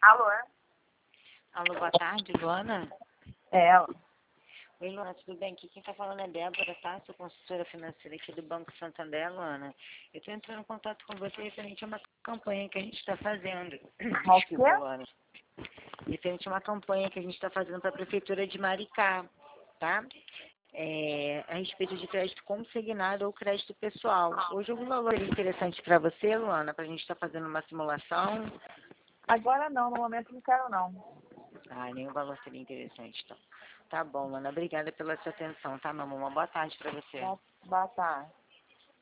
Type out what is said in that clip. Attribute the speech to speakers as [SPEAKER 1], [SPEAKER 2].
[SPEAKER 1] Alô?
[SPEAKER 2] Alô, boa tarde, Luana.
[SPEAKER 1] É ela.
[SPEAKER 2] Oi, Luana, tudo bem? Aqui quem está falando é Débora, tá? Sou consultora financeira aqui do Banco Santander, Luana. Eu estou entrando em contato com você referente a uma campanha que a gente está fazendo.
[SPEAKER 1] Mas
[SPEAKER 2] Desculpa,
[SPEAKER 1] quê?
[SPEAKER 2] Luana. Referente a uma campanha que a gente está fazendo para a Prefeitura de Maricá, tá? A respeito de crédito consignado ou crédito pessoal. Hoje algum valor seria interessante para você, Luana, para a gente estar fazendo uma simulação?
[SPEAKER 1] Agora não, no momento não quero não.
[SPEAKER 2] Ah, nenhum valor seria interessante, então. Tá bom, Luana. Obrigada pela sua atenção, tá, meu amor? Uma boa tarde para você.
[SPEAKER 1] Boa tarde.